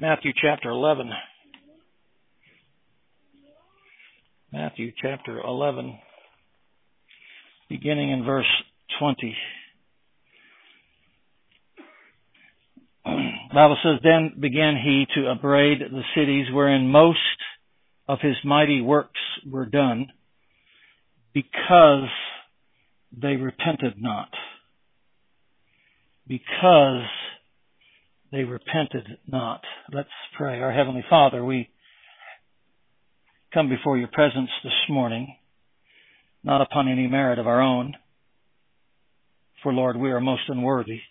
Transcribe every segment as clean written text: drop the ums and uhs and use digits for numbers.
Matthew chapter 11. Matthew chapter 11, beginning in verse 20. The Bible says, "Then began he to upbraid the cities wherein most of his mighty works were done, because they repented not." Because they repented not. Let's pray. Our Heavenly Father, we come before your presence this morning, not upon any merit of our own, for Lord, we are most unworthy.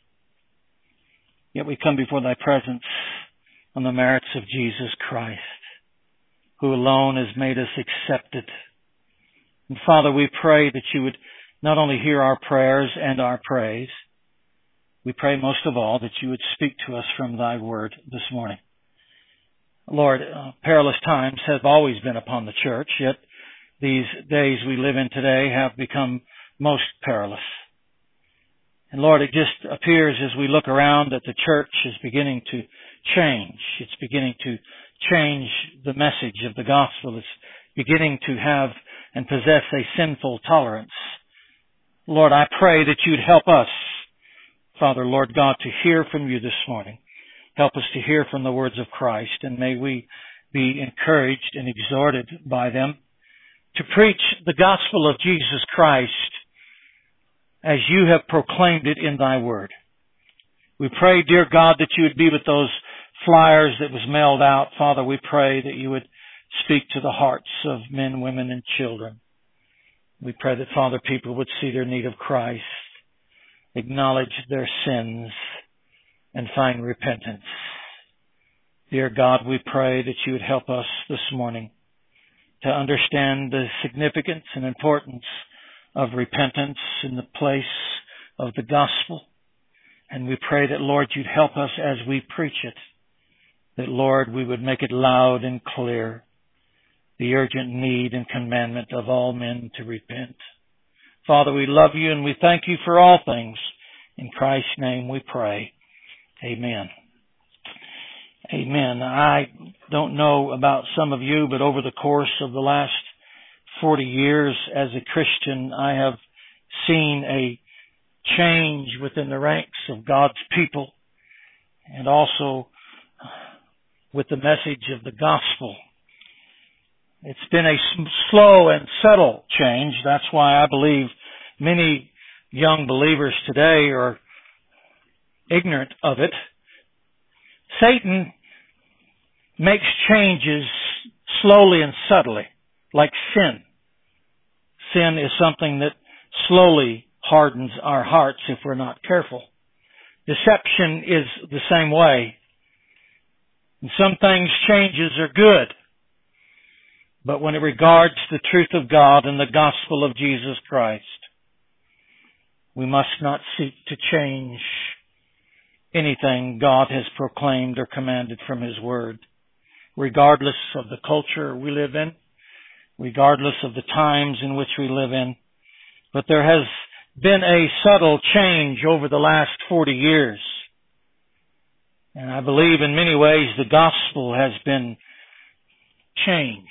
Yet we come before thy presence on the merits of Jesus Christ, who alone has made us accepted. And Father, we pray that you would not only hear our prayers and our praise, we pray most of all that you would speak to us from thy word this morning. Lord, perilous times have always been upon the church, yet these days we live in today have become most perilous. And Lord, it just appears as we look around that the church is beginning to change. It's beginning to change the message of the gospel. It's beginning to have and possess a sinful tolerance. Lord, I pray that you'd help us, Father, Lord God, to hear from you this morning. Help us to hear from the words of Christ, and may we be encouraged and exhorted by them to preach the gospel of Jesus Christ as you have proclaimed it in thy word. We pray, dear God, that you would be with those flyers that was mailed out. Father, we pray that you would speak to the hearts of men, women, and children. We pray that, Father, people would see their need of Christ, acknowledge their sins, and find repentance. Dear God, we pray that you would help us this morning to understand the significance and importance of repentance in the place of the gospel. And we pray that, Lord, you'd help us as we preach it, that, Lord, we would make it loud and clear, the urgent need and commandment of all men to repent. Father, we love you and we thank you for all things. In Christ's name we pray. Amen. Amen. I don't know about some of you, but over the course of the last 40 years as a Christian, I have seen a change within the ranks of God's people and also with the message of the gospel. It's been a slow and subtle change. That's why I believe many young believers today are ignorant of it. Satan makes changes slowly and subtly, like sin. Sin is something that slowly hardens our hearts if we're not careful. Deception is the same way. And some things, changes are good. But when it regards the truth of God and the gospel of Jesus Christ, we must not seek to change anything God has proclaimed or commanded from His Word, regardless of the culture we live in, regardless of the times in which we live in. But there has been a subtle change over the last 40 years. And I believe in many ways the gospel has been changed.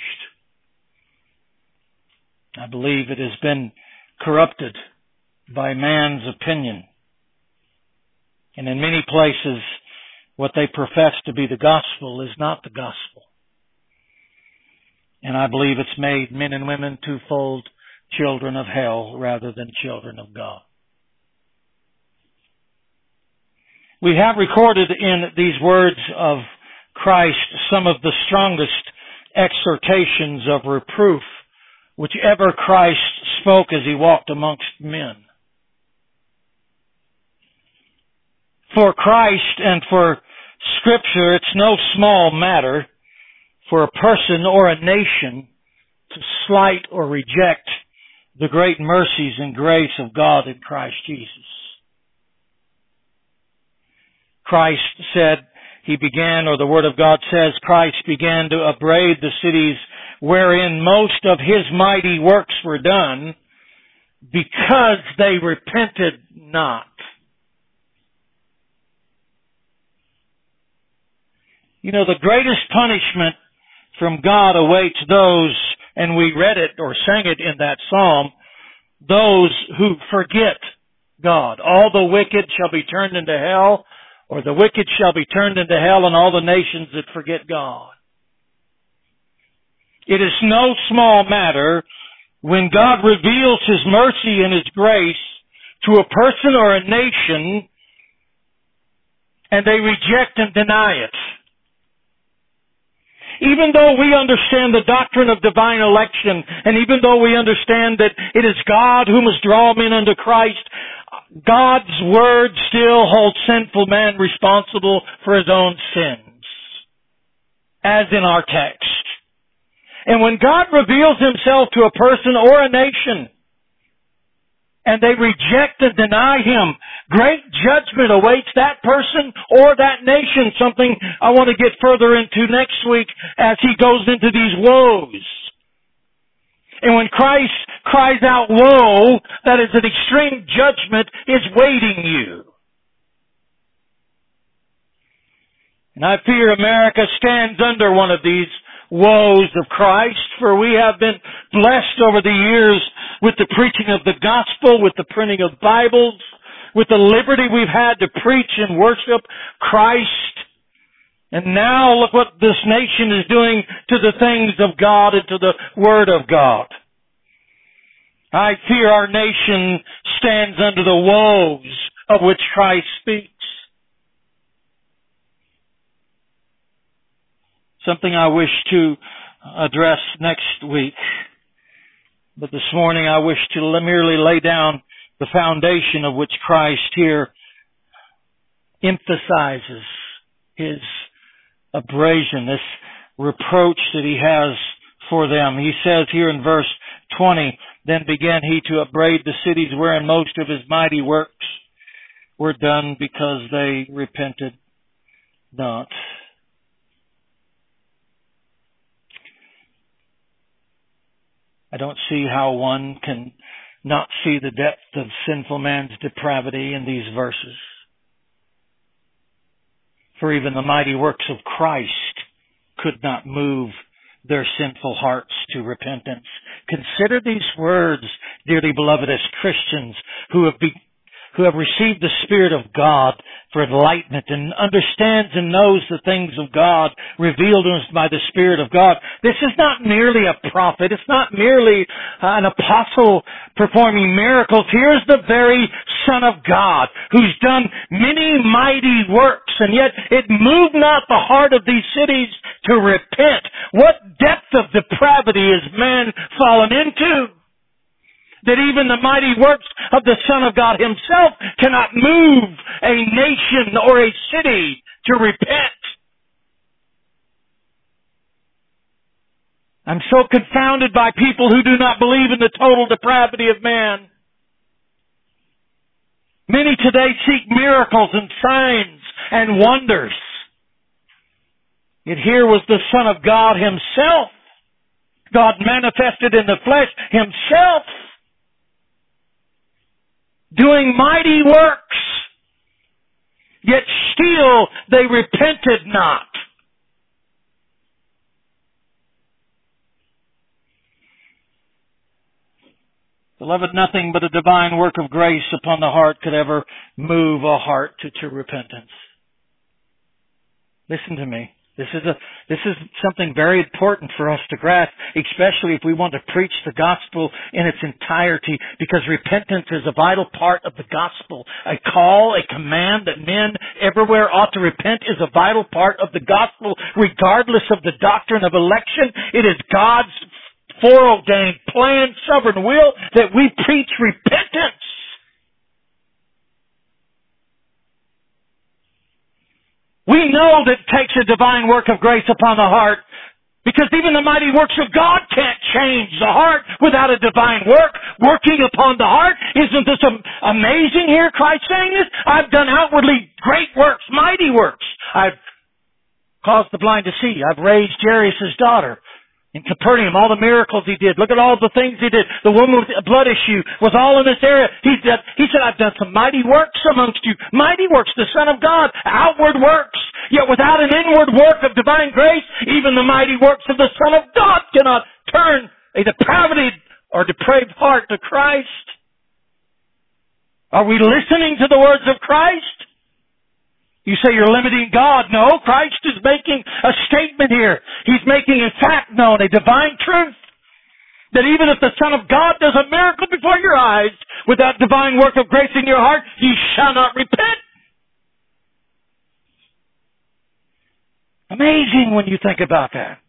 I believe it has been corrupted by man's opinion. And in many places, what they profess to be the gospel is not the gospel. And I believe it's made men and women twofold children of hell rather than children of God. We have recorded in these words of Christ some of the strongest exhortations of reproof which ever Christ spoke as He walked amongst men. For Christ and for Scripture, it's no small matter for a person or a nation to slight or reject the great mercies and grace of God in Christ Jesus. Christ said, He began, or the Word of God says, Christ began to upbraid the cities wherein most of His mighty works were done because they repented not. You know, the greatest punishment from God awaits those, and we read it or sang it in that psalm, those who forget God. All the wicked shall be turned into hell, or the wicked shall be turned into hell, and all the nations that forget God. It is no small matter when God reveals His mercy and His grace to a person or a nation, and they reject and deny it. Even though we understand the doctrine of divine election, and even though we understand that it is God who must draw men unto Christ, God's Word still holds sinful man responsible for his own sins, as in our text. And when God reveals Himself to a person or a nation, and they reject and deny Him, great judgment awaits that person or that nation, something I want to get further into next week as He goes into these woes. And when Christ cries out, woe, that is an extreme judgment is waiting you. And I fear America stands under one of these woes of Christ, for we have been blessed over the years with the preaching of the gospel, with the printing of Bibles, with the liberty we've had to preach and worship Christ. And now look what this nation is doing to the things of God and to the Word of God. I fear our nation stands under the woes of which Christ speaks. Something I wish to address next week. But this morning I wish to merely lay down the foundation of which Christ here emphasizes His abrasion, this reproach that He has for them. He says here in verse 20, then began He to upbraid the cities wherein most of His mighty works were done, because they repented not. I don't see how one can not see the depth of sinful man's depravity in these verses. For even the mighty works of Christ could not move their sinful hearts to repentance. Consider these words, dearly beloved, as Christians who have received the Spirit of God for enlightenment and understands and knows the things of God revealed to us by the Spirit of God. This is not merely a prophet. It's not merely an apostle performing miracles. Here's the very Son of God who's done many mighty works, and yet it moved not the heart of these cities to repent. What depth of depravity is man fallen into, that even the mighty works of the Son of God Himself cannot move a nation or a city to repent. I'm so confounded by people who do not believe in the total depravity of man. Many today seek miracles and signs and wonders. Yet here was the Son of God Himself, God manifested in the flesh Himself, doing mighty works, yet still they repented not. Beloved, nothing but a divine work of grace upon the heart could ever move a heart to repentance. Listen to me. This is something very important for us to grasp, especially if we want to preach the gospel in its entirety, because repentance is a vital part of the gospel. A call, a command that men everywhere ought to repent is a vital part of the gospel, regardless of the doctrine of election. It is God's foreordained plan, sovereign will, that we preach repentance. We know that it takes a divine work of grace upon the heart, because even the mighty works of God can't change the heart without a divine work working upon the heart. Isn't this amazing here, Christ saying this? I've done outwardly great works, mighty works. I've caused the blind to see. I've raised Jairus' daughter In Capernaum, all the miracles He did. Look at all the things He did. The woman with a blood issue was all in this area. He said, I've done some mighty works amongst you. Mighty works, the Son of God. Outward works. Yet without an inward work of divine grace, even the mighty works of the Son of God cannot turn a depravity or depraved heart to Christ. Are we listening to the words of Christ? You say you're limiting God. No, Christ is making a statement here. He's making in fact known a divine truth. That even if the Son of God does a miracle before your eyes, with that divine work of grace in your heart, ye shall not repent. Amazing when you think about that.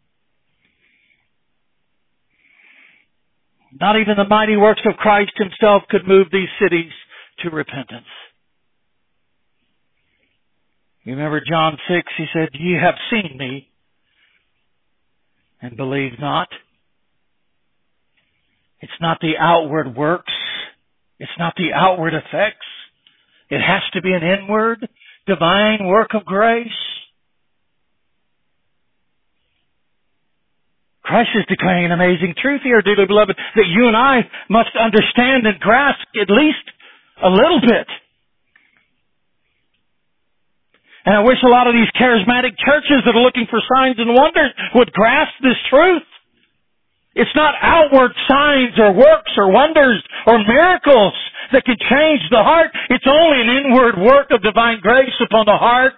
Not even the mighty works of Christ Himself could move these cities to repentance. You remember John 6, He said, ye have seen me and believe not. It's not the outward works. It's not the outward effects. It has to be an inward, divine work of grace. Christ is declaring an amazing truth here, dearly beloved, that you and I must understand and grasp at least a little bit. And I wish a lot of these charismatic churches that are looking for signs and wonders would grasp this truth. It's not outward signs or works or wonders or miracles that can change the heart. It's only an inward work of divine grace upon the heart.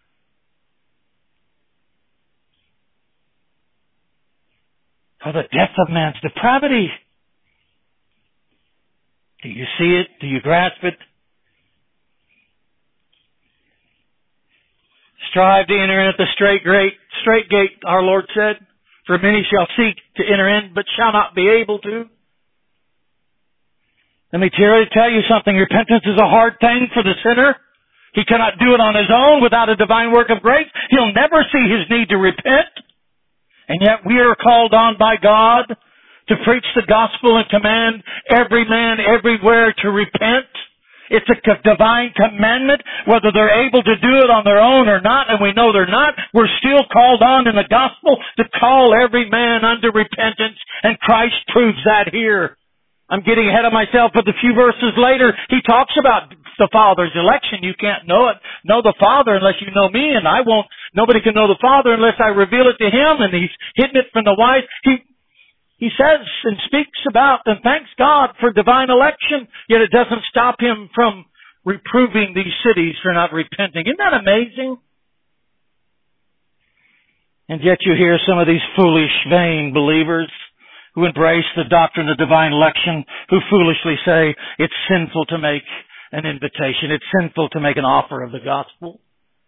For the depth of man's depravity. Do you see it? Do you grasp it? Strive to enter in at the straight gate, our Lord said. For many shall seek to enter in, but shall not be able to. Let me tell you something. Repentance is a hard thing for the sinner. He cannot do it on his own without a divine work of grace. He'll never see his need to repent. And yet we are called on by God to preach the gospel and command every man everywhere to repent. It's a divine commandment, whether they're able to do it on their own or not, and we know they're not. We're still called on in the gospel to call every man unto repentance, and Christ proves that here. I'm getting ahead of myself, but a few verses later, He talks about the Father's election. You can't know the Father unless you know me, and nobody can know the Father unless I reveal it to Him, and He's hidden it from the wise. He says and speaks about and thanks God for divine election, yet it doesn't stop Him from reproving these cities for not repenting. Isn't that amazing? And yet you hear some of these foolish, vain believers who embrace the doctrine of divine election, who foolishly say it's sinful to make an invitation, it's sinful to make an offer of the gospel.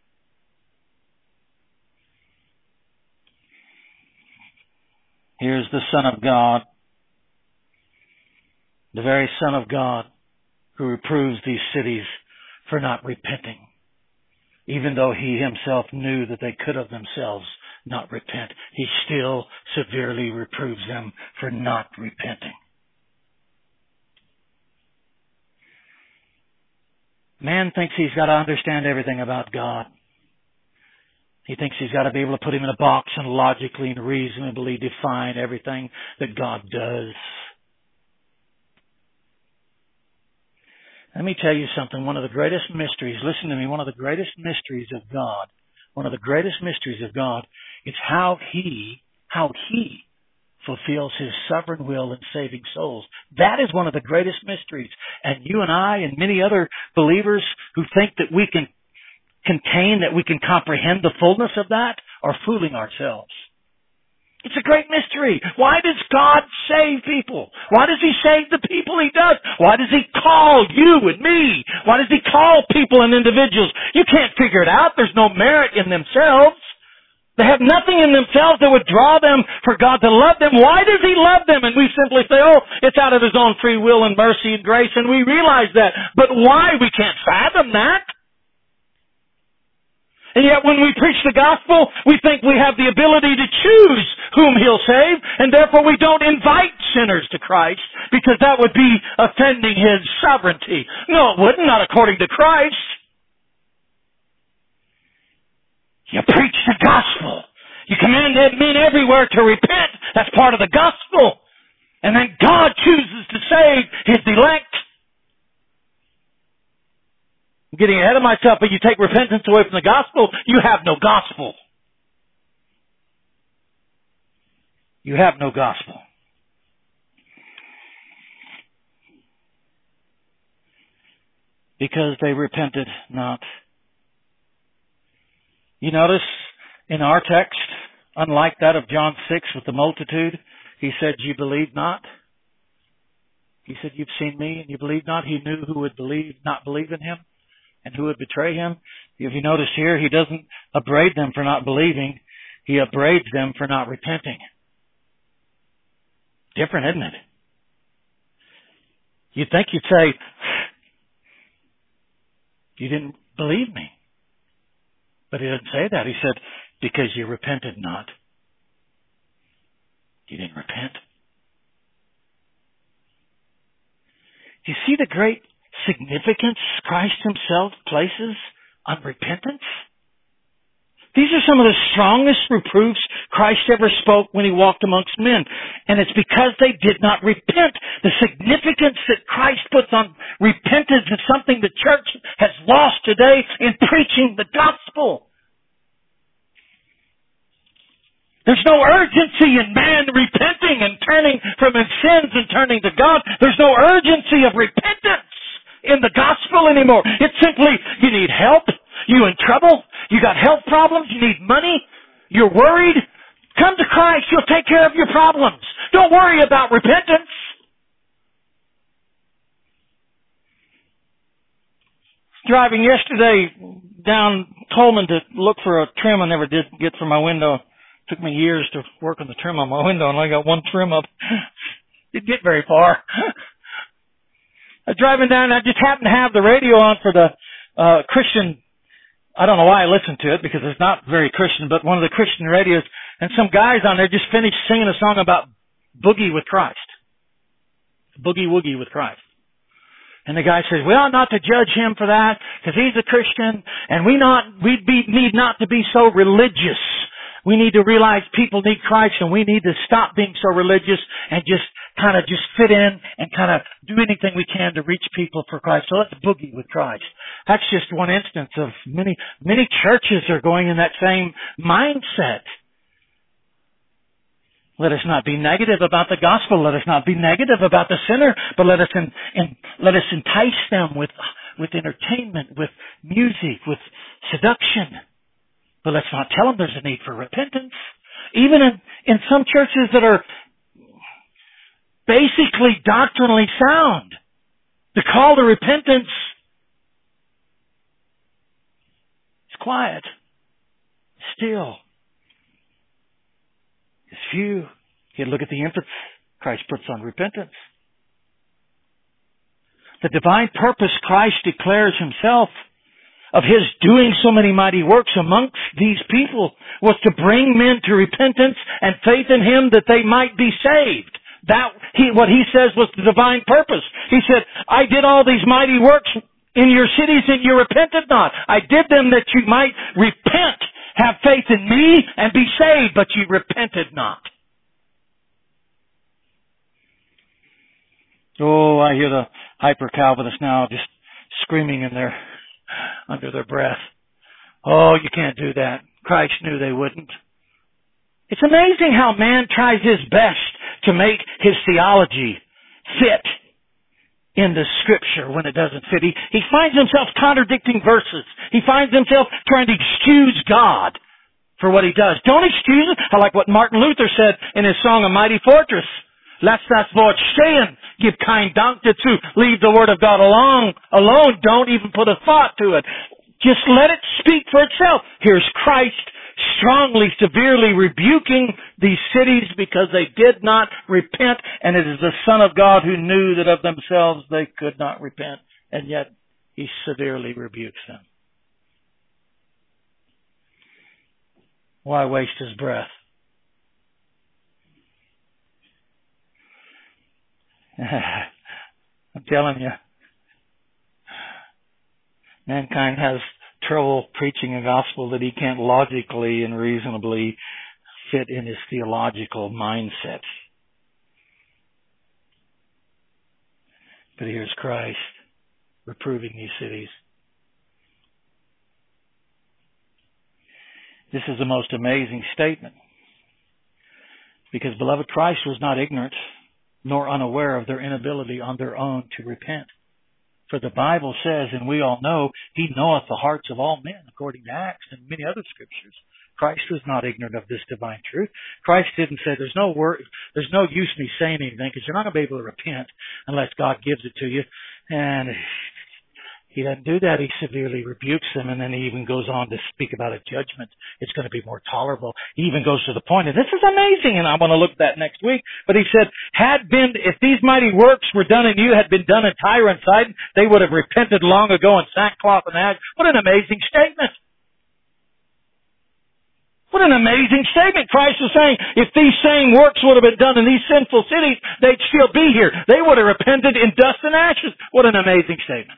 Here's the Son of God, the very Son of God, who reproves these cities for not repenting, even though He Himself knew that they could of themselves not repent. He still severely reproves them for not repenting. Man thinks he's got to understand everything about God. He thinks he's got to be able to put Him in a box and logically and reasonably define everything that God does. Let me tell you something. One of the greatest mysteries, listen to me, one of the greatest mysteries of God is how He fulfills His sovereign will in saving souls. That is one of the greatest mysteries. And you and I and many other believers who think that we can comprehend the fullness of that are fooling ourselves. It's a great mystery. Why does God save people? Why does He save the people He does? Why does He call you and me? Why does He call people and individuals? You can't figure it out. There's no merit in themselves. They have nothing in themselves that would draw them for God to love them. Why does He love them? And we simply say, oh, it's out of His own free will and mercy and grace, and we realize that. But why? We can't fathom that. And yet when we preach the gospel, we think we have the ability to choose whom He'll save, and therefore we don't invite sinners to Christ, because that would be offending His sovereignty. No, it wouldn't, not according to Christ. You preach the gospel. You command men everywhere to repent, That's part of the gospel. And then God chooses to save His elect. I'm getting ahead of myself, but you take repentance away from the gospel, you have no gospel. You have no gospel. Because they repented not. You notice in our text, unlike that of John 6 with the multitude, He said, "You believe not." He said, "You've seen me and you believe not." He knew who would not believe in Him and who would betray Him. If you notice here, He doesn't upbraid them for not believing. He upbraids them for not repenting. Different, isn't it? You'd think you'd say, "You didn't believe me." But He didn't say that. He said, "Because you repented not." You didn't repent. Do you see the great significance Christ Himself places on repentance? These are some of the strongest reproofs Christ ever spoke when He walked amongst men. And it's because they did not repent. The significance that Christ puts on repentance is something the church has lost today in preaching the gospel. There's no urgency in man repenting and turning from his sins and turning to God. There's no urgency of repentance in the gospel anymore. It's simply, you need help, you in trouble, you got health problems, you need money, you're worried. Come to Christ, He'll take care of your problems. Don't worry about repentance. Driving yesterday down Tolman to look for a trim I never did get for my window. Took me years to work on the trim on my window, and I got one trim up. Didn't get very far. I was driving down, and I just happened to have the radio on for the Christian. I don't know why I listened to it, because it's not very Christian, but one of the Christian radios, and some guys on there just finished singing a song about boogie with Christ. Boogie woogie with Christ. And the guy says, we ought not to judge him for that, because he's a Christian, and we need not to be so religious. We need to realize people need Christ, and we need to stop being so religious and just fit in and kind of do anything we can to reach people for Christ. So let's boogie with Christ. That's just one instance of many churches are going in that same mindset. Let us not be negative about the gospel. Let us not be negative about the sinner, but let us entice them with entertainment, with music, with seduction. But let's not tell them there's a need for repentance. Even in some churches that are basically doctrinally sound, the call to repentance is quiet, still. It's few. You look at the emphasis Christ puts on repentance. The divine purpose Christ declares Himself of His doing so many mighty works amongst these people was to bring men to repentance and faith in Him that they might be saved. What He says was the divine purpose. He said, I did all these mighty works in your cities and you repented not. I did them that you might repent, have faith in me and be saved, but you repented not. Oh, I hear the hyper-Calvinists now just screaming in their under their breath. Oh, you can't do that. Christ knew they wouldn't. It's amazing how man tries his best to make his theology fit into Scripture when it doesn't fit. He finds himself contradicting verses. He finds himself trying to excuse God for what He does. Don't excuse Him. I like what Martin Luther said in his song, A Mighty Fortress. Lass das Wort stehen, gib kein Dank dazu. Leave the Word of God alone. Don't even put a thought to it. Just let it speak for itself. Here's Christ strongly, severely rebuking these cities because they did not repent, and it is the Son of God who knew that of themselves they could not repent, and yet He severely rebukes them. Why waste His breath? I'm telling you, mankind has trouble preaching a gospel that he can't logically and reasonably fit in his theological mindset. But here's Christ reproving these cities. This is the most amazing statement. Because, beloved, Christ was not ignorant nor unaware of their inability on their own to repent. For the Bible says, and we all know, He knoweth the hearts of all men, according to Acts and many other scriptures. Christ was not ignorant of this divine truth. Christ didn't say, there's no use me saying anything, because you're not going to be able to repent unless God gives it to you. And He doesn't do that. He severely rebukes them, and then He even goes on to speak about a judgment. It's going to be more tolerable. He even goes to the point, and this is amazing, and I want to look at that next week. But He said, if these mighty works were done in you, had been done in Tyre and Sidon, they would have repented long ago in sackcloth and ashes. What an amazing statement. What an amazing statement. Christ is saying, if these same works would have been done in these sinful cities, they'd still be here. They would have repented in dust and ashes. What an amazing statement.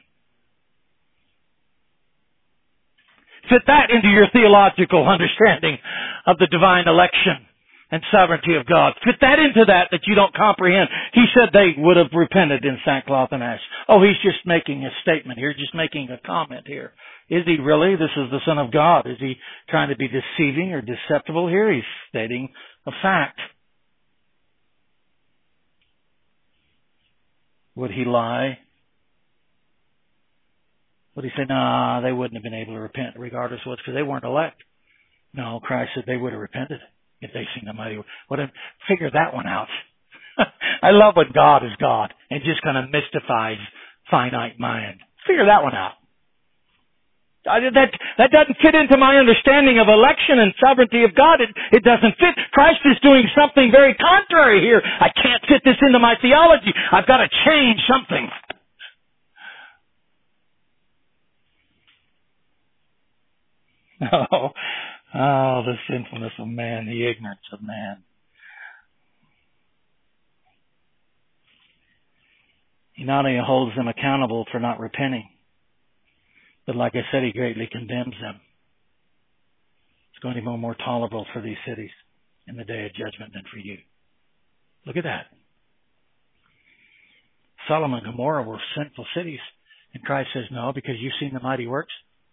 Fit that into your theological understanding of the divine election and sovereignty of God. Fit that into that you don't comprehend. He said they would have repented in sackcloth and ash. Oh, He's just making a statement here, just making a comment here. Is He really? This is the Son of God. Is He trying to be deceiving or deceptive here? He's stating a fact. Would He lie? Would He say, nah, they wouldn't have been able to repent regardless of what's because they weren't elect? No, Christ said they would have repented if they seen the mighty. Figure that one out. I love when God is God and just kind of mystifies finite mind. Figure that one out. That doesn't fit into my understanding of election and sovereignty of God. It doesn't fit. Christ is doing something very contrary here. I can't fit this into my theology. I've got to change something. Oh, the sinfulness of man, the ignorance of man. He not only holds them accountable for not repenting, but like I said, He greatly condemns them. It's going to be more tolerable for these cities in the day of judgment than for you. Look at that. Sodom and Gomorrah were sinful cities, and Christ says, no, because you've seen the mighty works.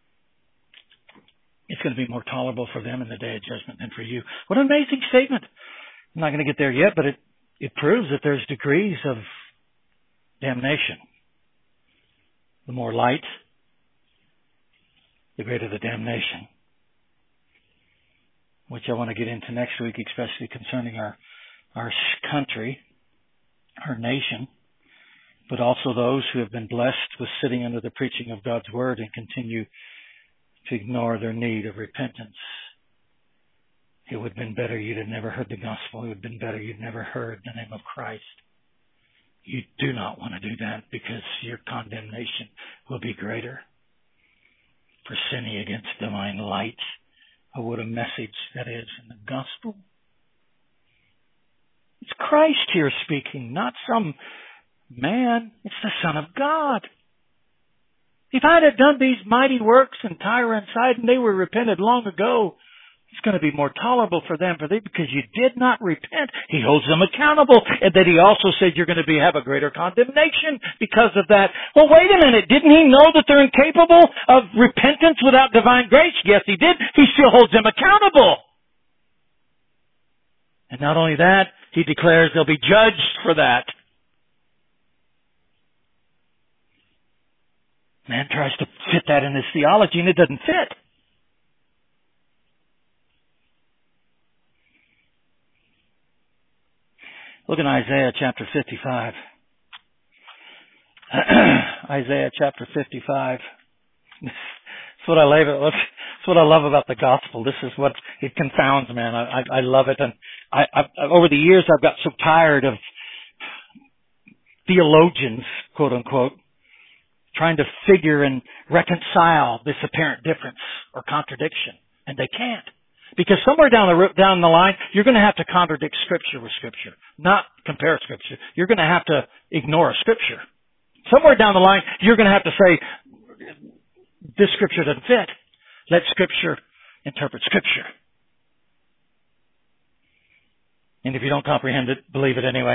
It's going to be more tolerable for them in the day of judgment than for you. What an amazing statement. I'm not going to get there yet, but it proves that there's degrees of damnation. The more light, the greater the damnation. Which I want to get into next week, especially concerning our country, our nation, but also those who have been blessed with sitting under the preaching of God's Word and continue to ignore their need of repentance. It would have been better you'd have never heard the gospel. It would have been better you'd never heard the name of Christ. You do not want to do that because your condemnation will be greater for sinning against divine light. Oh, what a message that is in the gospel. It's Christ here speaking, not some man. It's the Son of God. If I had done these mighty works in Tyre and Sidon, they were repented long ago. It's going to be more tolerable for them because you did not repent. He holds them accountable. And then He also said you're going to have a greater condemnation because of that. Well, wait a minute. Didn't He know that they're incapable of repentance without divine grace? Yes, He did. He still holds them accountable. And not only that, He declares they'll be judged for that. Man tries to fit that in his theology, and it doesn't fit. Look in Isaiah chapter 55. Isaiah chapter 55. That's what I love about the gospel. This is what it confounds, man. I love it, and I over the years I've got so tired of theologians, quote unquote, trying to figure and reconcile this apparent difference or contradiction, and they can't. Because somewhere down the line, you're going to have to contradict Scripture with Scripture, not compare Scripture. You're going to have to ignore Scripture. Somewhere down the line, you're going to have to say, this Scripture doesn't fit. Let Scripture interpret Scripture. And if you don't comprehend it, believe it anyway.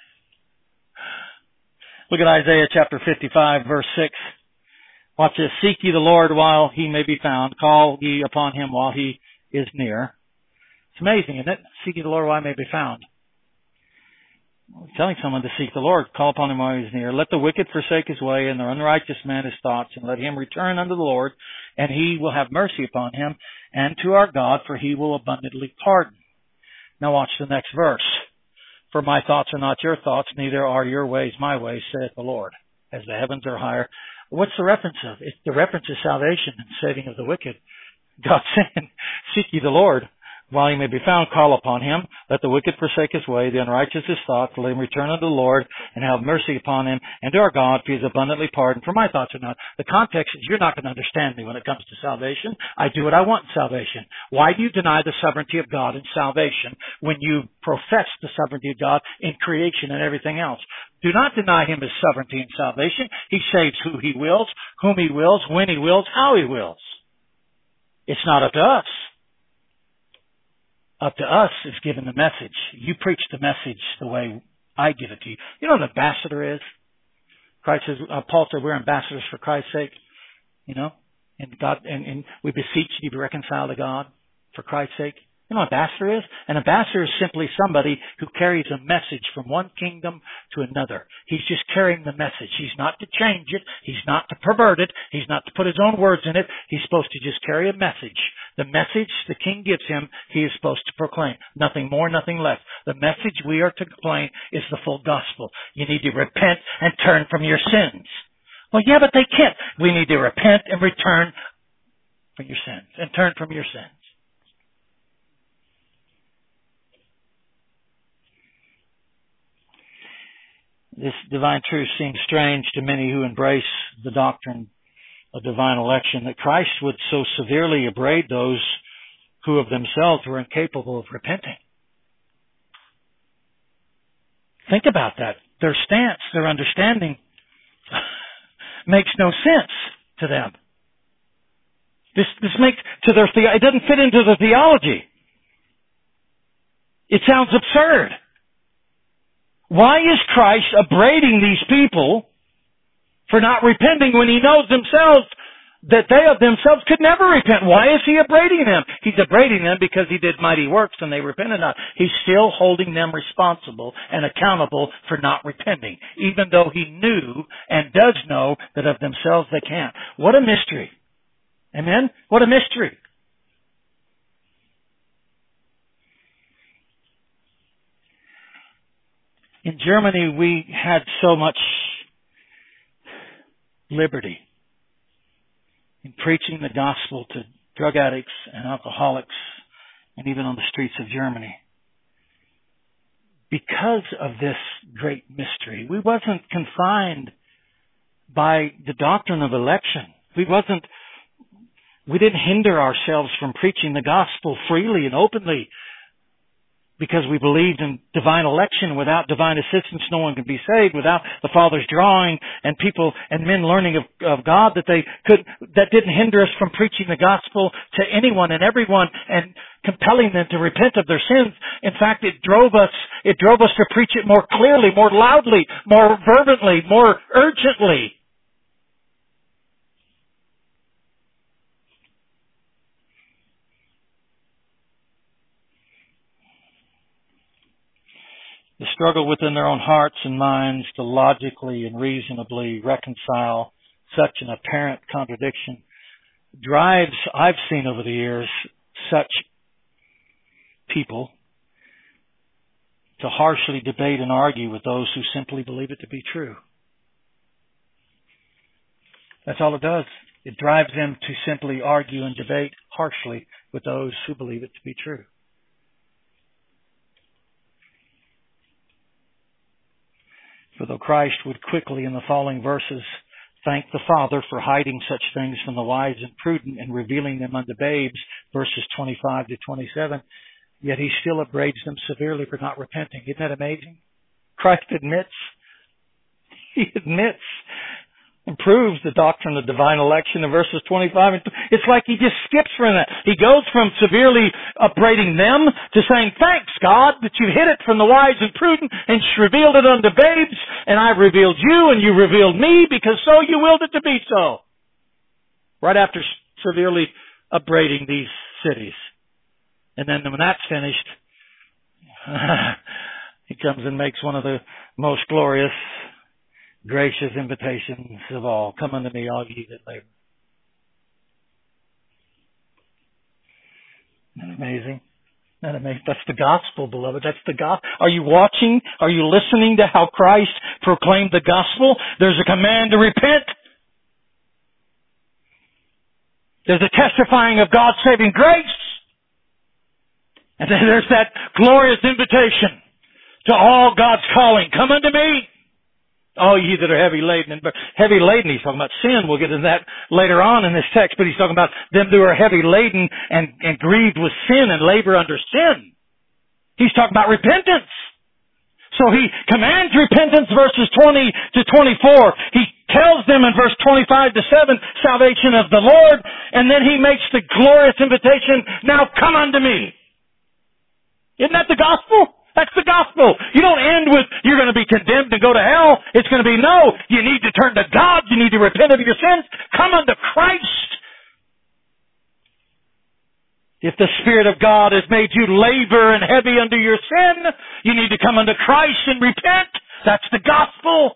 Look at Isaiah chapter 55, verse 6. Watch this. Seek ye the Lord while he may be found. Call ye upon him while he is near. It's amazing, isn't it? Seek ye the Lord while he may be found. Telling someone to seek the Lord, call upon him while he is near. Let the wicked forsake his way, and the unrighteous man his thoughts, and let him return unto the Lord, and he will have mercy upon him, and to our God, for he will abundantly pardon. Now watch the next verse. For my thoughts are not your thoughts, neither are your ways my ways, saith the Lord. As the heavens are higher. What's the reference of? The reference is salvation and saving of the wicked. God saying, seek ye the Lord while he may be found, call upon him. Let the wicked forsake his way, the unrighteous his thoughts. Let him return unto the Lord and have mercy upon him, and to our God, for he is abundantly pardoned. For my thoughts are not. The context is you're not going to understand me when it comes to salvation. I do what I want in salvation. Why do you deny the sovereignty of God in salvation when you profess the sovereignty of God in creation and everything else? Do not deny him his sovereignty in salvation. He saves who he wills, whom he wills, when he wills, how he wills. It's not up to us. Up to us is giving the message. You preach the message the way I give it to you. You know what an ambassador is? Christ says, Paul said, we're ambassadors for Christ's sake. You know, and God, and we beseech you to be reconciled to God for Christ's sake. You know what an ambassador is? An ambassador is simply somebody who carries a message from one kingdom to another. He's just carrying the message. He's not to change it. He's not to pervert it. He's not to put his own words in it. He's supposed to just carry a message. The message the king gives him, he is supposed to proclaim. Nothing more, nothing less. The message we are to proclaim is the full gospel. You need to repent and turn from your sins. Well, yeah, but they can't. We need to repent and return from your sins and turn from your sins. This divine truth seems strange to many who embrace the doctrine of divine election, that Christ would so severely upbraid those who of themselves were incapable of repenting. Think about that. Their stance, their understanding makes no sense to them. This makes to their it doesn't fit into the theology. It sounds absurd. Why is Christ upbraiding these people for not repenting when he knows themselves that they of themselves could never repent? Why is he upbraiding them? He's upbraiding them because he did mighty works and they repented not. He's still holding them responsible and accountable for not repenting, even though he knew and does know that of themselves they can't. What a mystery. Amen? What a mystery. In Germany, we had so much liberty in preaching the gospel to drug addicts and alcoholics, and even on the streets of Germany. Because of this great mystery, we wasn't confined by the doctrine of election. We didn't hinder ourselves from preaching the gospel freely and openly, because we believed in divine election. Without divine assistance, no one can be saved. Without the Father's drawing and people and men learning of God, that didn't hinder us from preaching the gospel to anyone and everyone and compelling them to repent of their sins. In fact, it drove us to preach it more clearly, more loudly, more fervently, more urgently. The struggle within their own hearts and minds to logically and reasonably reconcile such an apparent contradiction drives, I've seen over the years, such people to harshly debate and argue with those who simply believe it to be true. That's all it does. It drives them to simply argue and debate harshly with those who believe it to be true. For though Christ would quickly in the following verses thank the Father for hiding such things from the wise and prudent and revealing them unto babes, verses 25 to 27, yet he still upbraids them severely for not repenting. Isn't that amazing? Christ admits and proves the doctrine of divine election in verses 25. It's like he just skips from that. He goes from severely upbraiding them to saying, thanks, God, that you hid it from the wise and prudent and revealed it unto babes, and I've revealed you and you revealed me because so you willed it to be so. Right after severely upbraiding these cities. And then when that's finished, he comes and makes one of the most glorious, gracious invitations of all. Come unto me, all ye that labor. Isn't that amazing? Isn't that amazing? That's the gospel, beloved. That's the gospel. Are you watching? Are you listening to how Christ proclaimed the gospel? There's a command to repent. There's a testifying of God's saving grace. And then there's that glorious invitation to all God's calling. Come unto me, all ye that are heavy laden. Heavy laden, he's talking about sin. We'll get into that later on in this text. But he's talking about them who are heavy laden and grieved with sin and labor under sin. He's talking about repentance. So he commands repentance, verses 20 to 24. He tells them in verse 25 to 7, salvation of the Lord. And then he makes the glorious invitation, now come unto me. Isn't that the gospel? That's the gospel. You don't end with, you're going to be condemned and go to hell. It's going to be, no, you need to turn to God. You need to repent of your sins. Come unto Christ. If the Spirit of God has made you labor and heavy under your sin, you need to come unto Christ and repent. That's the gospel.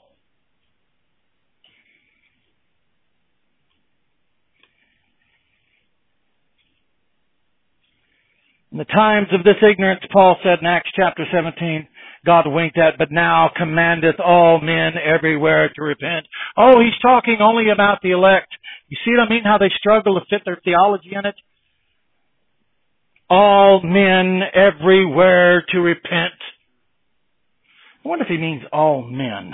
In the times of this ignorance, Paul said in Acts chapter 17, God winked at, but now commandeth all men everywhere to repent. Oh, he's talking only about the elect. You see what I mean? How they struggle to fit their theology in it? All men everywhere to repent. I wonder if he means all men.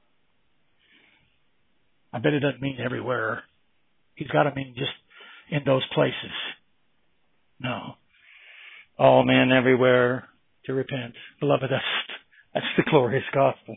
I bet it doesn't mean everywhere. He's got to mean just in those places. No. All men everywhere to repent. Beloved, that's the glorious gospel.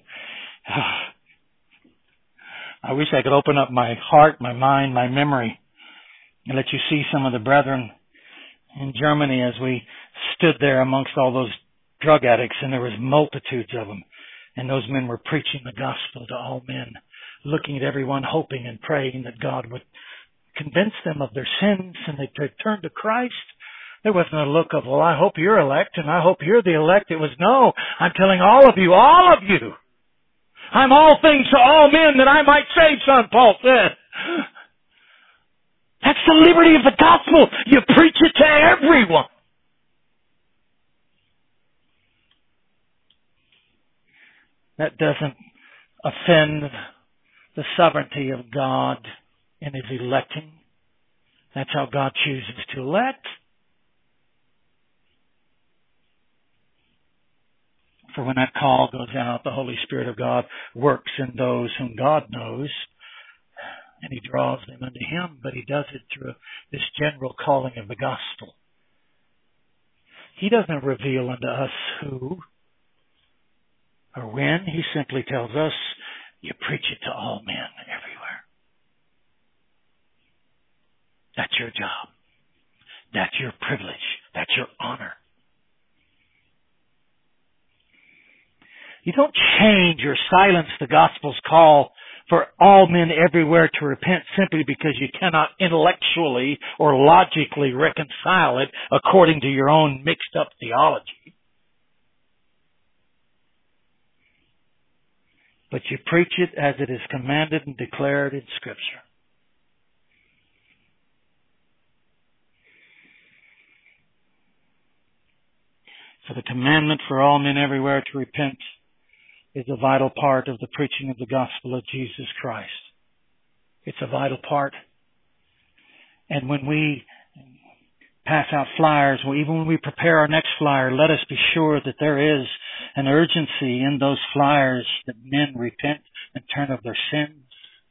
I wish I could open up my heart, my mind, my memory, and let you see some of the brethren in Germany as we stood there amongst all those drug addicts, and there was multitudes of them. And those men were preaching the gospel to all men, looking at everyone, hoping and praying that God would convince them of their sins and they could turn to Christ. There wasn't a look of, well, I hope you're elect and I hope you're the elect. It was, no, I'm telling all of you, I'm all things to all men that I might save some, Paul said. That's the liberty of the gospel. You preach it to everyone. That doesn't offend the sovereignty of God in His electing. That's how God chooses to elect. For when that call goes out, the Holy Spirit of God works in those whom God knows, and He draws them unto Him, but He does it through this general calling of the gospel. He doesn't reveal unto us who or when. He simply tells us, you preach it to all men everywhere. That's your job. That's your privilege. That's your honor. You don't change or silence the gospel's call for all men everywhere to repent simply because you cannot intellectually or logically reconcile it according to your own mixed up theology. But you preach it as it is commanded and declared in Scripture. For the commandment for all men everywhere to repent is a vital part of the preaching of the gospel of Jesus Christ. It's a vital part. And when we pass out flyers, or even when we prepare our next flyer, let us be sure that there is an urgency in those flyers that men repent and turn of their sins.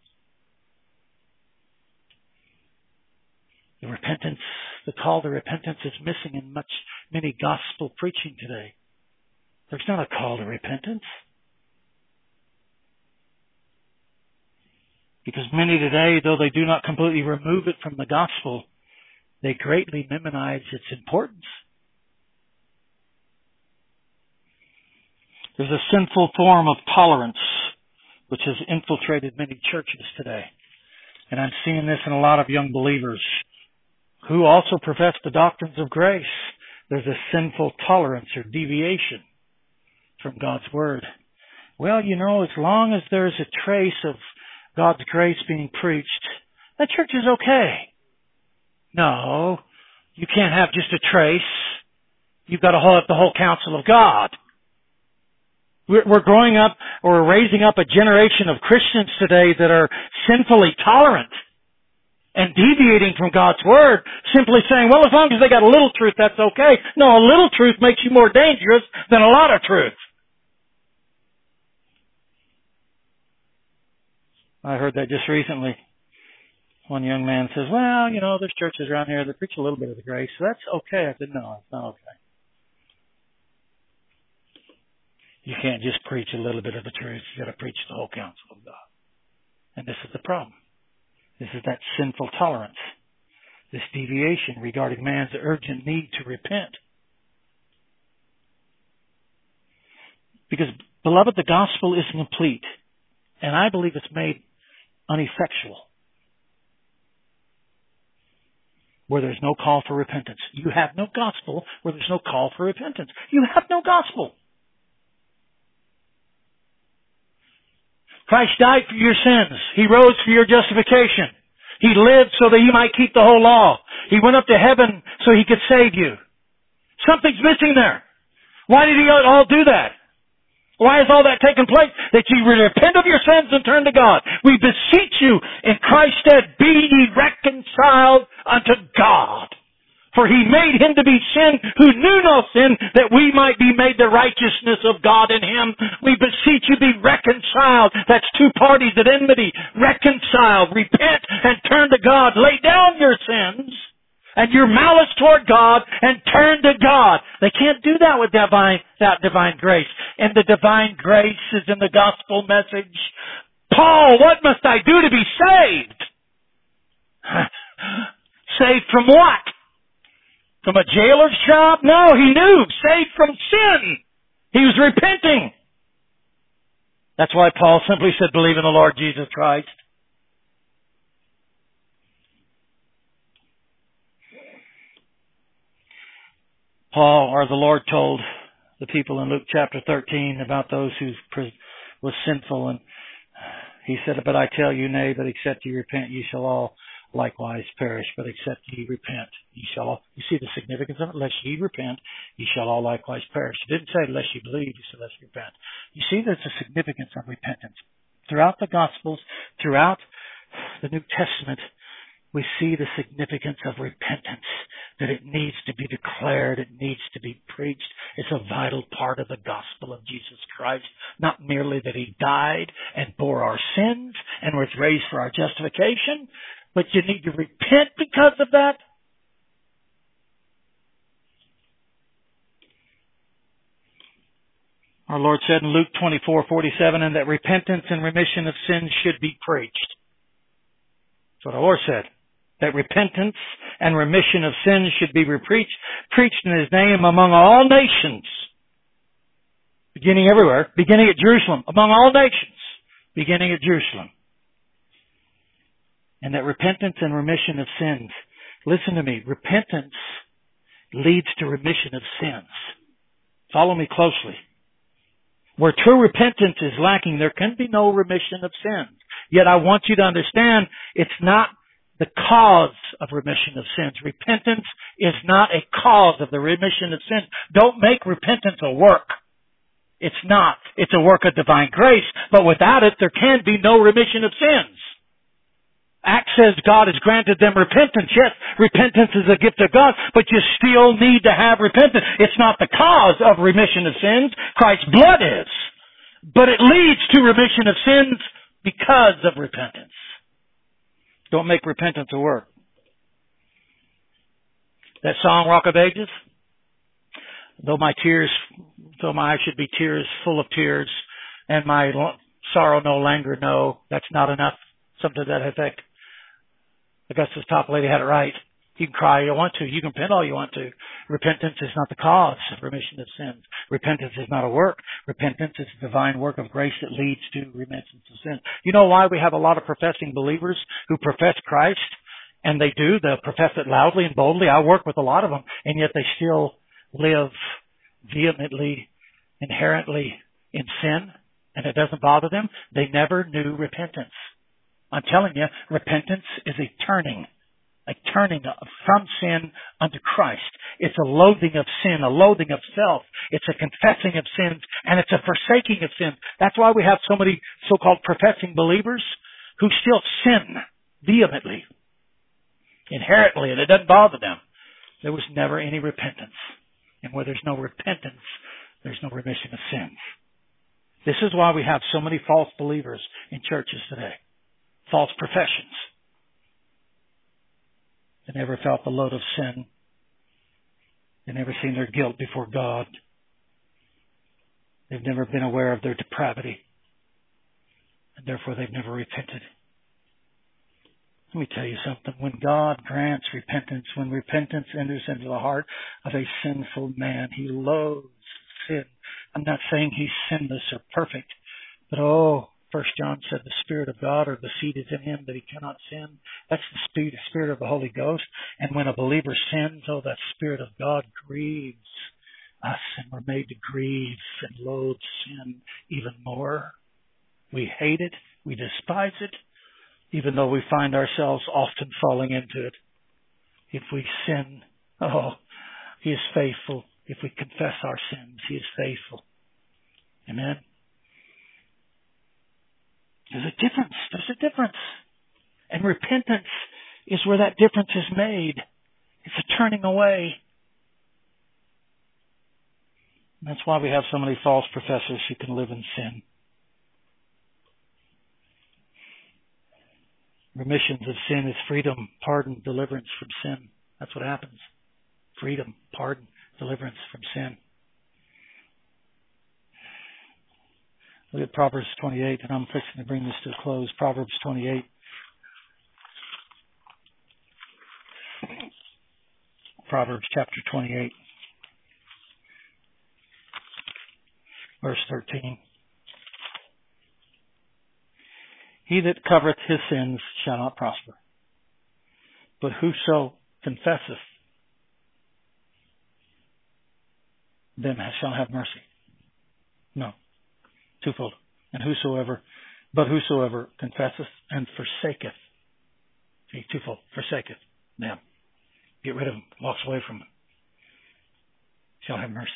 The call to repentance is missing in many gospel preaching today. There's not a call to repentance. Because many today, though they do not completely remove it from the gospel, they greatly minimize its importance. There's a sinful form of tolerance which has infiltrated many churches today. And I'm seeing this in a lot of young believers who also profess the doctrines of grace. There's a sinful tolerance or deviation from God's Word. Well, as long as there's a trace of God's grace being preached, that church is okay. No, you can't have just a trace. You've got to hold up the whole counsel of God. We're growing up, or raising up a generation of Christians today that are sinfully tolerant and deviating from God's Word, simply saying, well, as long as they got a little truth, that's okay. No, a little truth makes you more dangerous than a lot of truth. I heard that just recently. One young man says, well, there's churches around here that preach a little bit of the grace, so that's okay. I said, no, it's not okay. You can't just preach a little bit of the truth. You've got to preach the whole counsel of God. And this is the problem. This is that sinful tolerance, this deviation regarding man's urgent need to repent. Because, beloved, the gospel is complete, and I believe it's made ineffectual where there's no call for repentance. You have no gospel where there's no call for repentance. You have no gospel. Christ died for your sins. He rose for your justification. He lived so that you might keep the whole law. He went up to heaven so He could save you. Something's missing there. Why did He all do that? Why has all that taken place? That you repent of your sins and turn to God. We beseech you in Christ's stead, be ye reconciled unto God. For He made Him to be sin who knew no sin, that we might be made the righteousness of God in Him. We beseech you be reconciled. That's two parties at enmity. Reconciled. Repent and turn to God. Lay down your sins and your malice toward God and turn to God. They can't do that without divine grace. And the divine grace is in the gospel message. Paul, what must I do to be saved? Saved from what? From a jailer's job? No, he knew. Saved from sin. He was repenting. That's why Paul simply said, believe in the Lord Jesus Christ. Paul, or the Lord, told the people in Luke chapter 13 about those who was sinful, and He said, but I tell you, nay, but except ye repent, ye shall all likewise perish. But except ye repent, ye shall all... You see the significance of it? Lest ye repent, ye shall all likewise perish. It didn't say lest ye believe, He said lest ye repent. You see there's a significance of repentance. Throughout the Gospels, throughout the New Testament, we see the significance of repentance, that it needs to be declared, it needs to be preached. It's a vital part of the gospel of Jesus Christ. Not merely that He died and bore our sins and was raised for our justification, but you need to repent because of that. Our Lord said in Luke 24:47, and that repentance and remission of sins should be preached. That's what our Lord said. That repentance and remission of sins should be preached in His name among all nations. Beginning everywhere. Beginning at Jerusalem. Among all nations. Beginning at Jerusalem. And that repentance and remission of sins. Listen to me. Repentance leads to remission of sins. Follow me closely. Where true repentance is lacking, there can be no remission of sins. Yet I want you to understand, it's not the cause of remission of sins. Repentance is not a cause of the remission of sins. Don't make repentance a work. It's not. It's a work of divine grace. But without it, there can be no remission of sins. Acts says God has granted them repentance. Yes, repentance is a gift of God, but you still need to have repentance. It's not the cause of remission of sins. Christ's blood is. But it leads to remission of sins because of repentance. Don't make repentance a work. That song, Rock of Ages, though my eyes should be tears full of tears, and my sorrow no longer know, that's not enough Something to that effect. Augustus Toplady had it right. You can cry all you want to. You can repent all you want to. Repentance is not the cause of remission of sins. Repentance is not a work. Repentance is a divine work of grace that leads to remission of sins. You know why we have a lot of professing believers who profess Christ? And they do. They'll profess it loudly and boldly. I work with a lot of them. And yet they still live vehemently, inherently in sin. And it doesn't bother them. They never knew repentance. I'm telling you, repentance is a turning from sin unto Christ. It's a loathing of sin, a loathing of self. It's a confessing of sins, and it's a forsaking of sins. That's why we have so many so-called professing believers who still sin vehemently, inherently, and it doesn't bother them. There was never any repentance. And where there's no repentance, there's no remission of sins. This is why we have so many false believers in churches today. False professions. They never felt the load of sin. They've never seen their guilt before God. They've never been aware of their depravity. And therefore they've never repented. Let me tell you something. When God grants repentance, when repentance enters into the heart of a sinful man, he loathes sin. I'm not saying he's sinless or perfect, but 1 John said the Spirit of God or the seed is in him that he cannot sin. That's the Spirit of the Holy Ghost. And when a believer sins, that Spirit of God grieves us, and we're made to grieve and loathe sin even more. We hate it. We despise it, even though we find ourselves often falling into it. If we sin, he is faithful. If we confess our sins, he is faithful. Amen. There's a difference. And repentance is where that difference is made. It's a turning away. And that's why we have so many false professors who can live in sin. Remissions of sin is freedom, pardon, deliverance from sin. That's what happens. Freedom, pardon, deliverance from sin. Look at Proverbs 28, and I'm fixing to bring this to a close. Proverbs 28. Proverbs chapter 28, verse 13. He that covereth his sins shall not prosper, but whoso confesseth them shall have mercy. No. Twofold. And whosoever confesseth and forsaketh. See, twofold. Forsaketh them. Get rid of them. Walks away from them. Shall have mercy.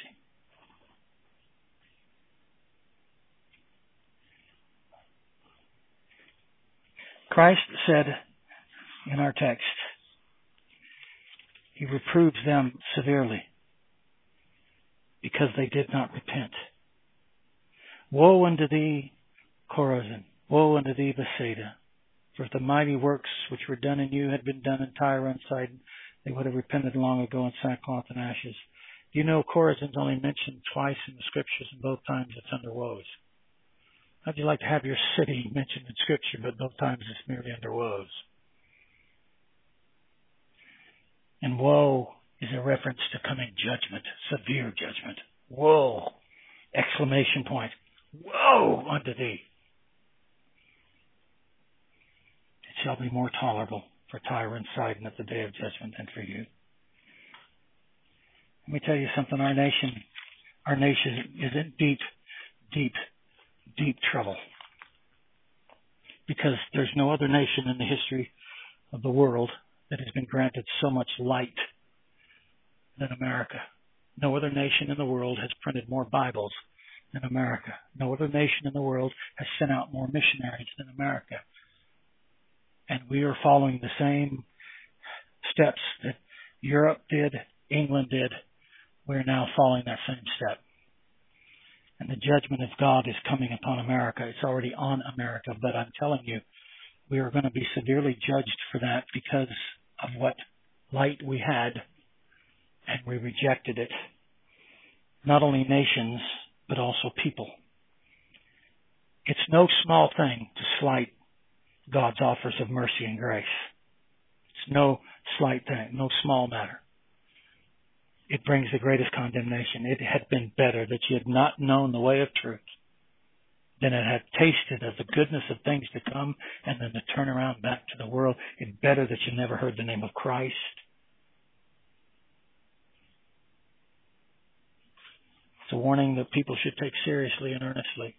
Christ said in our text, he reproves them severely because they did not repent. Woe unto thee, Chorazin! Woe unto thee, Bethsaida! For if the mighty works which were done in you had been done in Tyre and Sidon, they would have repented long ago in sackcloth and ashes. Do you know Chorazin's only mentioned twice in the Scriptures, and both times it's under woes? How'd you like to have your city mentioned in Scripture, but both times it's merely under woes? And woe is a reference to coming judgment, severe judgment. Woe! Exclamation point. Woe unto thee! It shall be more tolerable for Tyre and Sidon at the day of judgment than for you. Let me tell you something. Our nation is in deep trouble. Because there's no other nation in the history of the world that has been granted so much light than America. No other nation in the world has printed more Bibles than America. No other nation in the world has sent out more missionaries than America. And we are following the same steps that Europe did, England did. We're now following that same step. And the judgment of God is coming upon America. It's already on America. But I'm telling you, we are going to be severely judged for that because of what light we had, and we rejected it. Not only nations, but also people. It's no small thing to slight God's offers of mercy and grace. It's no slight thing, no small matter. It brings the greatest condemnation. It had been better that you had not known the way of truth than it had tasted of the goodness of things to come and then to turn around back to the world. It's better that you never heard the name of Christ. It's a warning that people should take seriously and earnestly.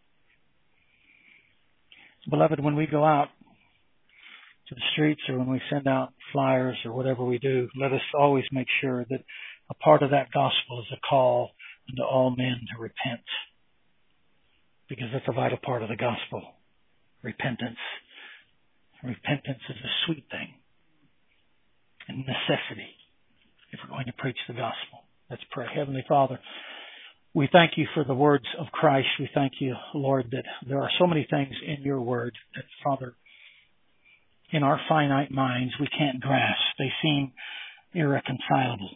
Beloved, when we go out to the streets or when we send out flyers or whatever we do, let us always make sure that a part of that gospel is a call unto all men to repent. Because that's a vital part of the gospel. Repentance. Repentance is a sweet thing. And necessity if we're going to preach the gospel. Let's pray. Heavenly Father, we thank you for the words of Christ. We thank you, Lord, that there are so many things in your word that, Father, in our finite minds we can't grasp. They seem irreconcilable.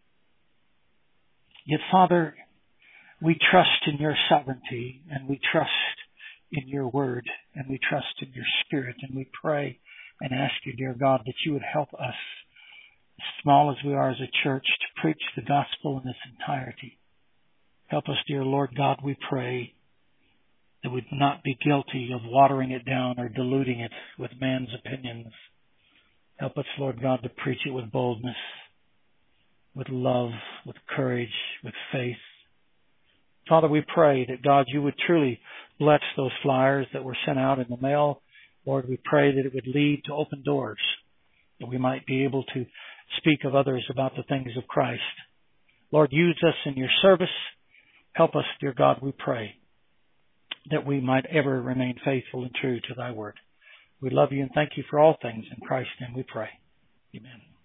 Yet, Father, we trust in your sovereignty, and we trust in your word, and we trust in your spirit, and we pray and ask you, dear God, that you would help us, as small as we are as a church, to preach the gospel in its entirety. Help us, dear Lord God, we pray, that we'd not be guilty of watering it down or diluting it with man's opinions. Help us, Lord God, to preach it with boldness, with love, with courage, with faith. Father, we pray that, God, you would truly bless those flyers that were sent out in the mail. Lord, we pray that it would lead to open doors, that we might be able to speak of others about the things of Christ. Lord, use us in your service. Help us, dear God, we pray, that we might ever remain faithful and true to thy word. We love you and thank you for all things. In Christ's name we pray. Amen.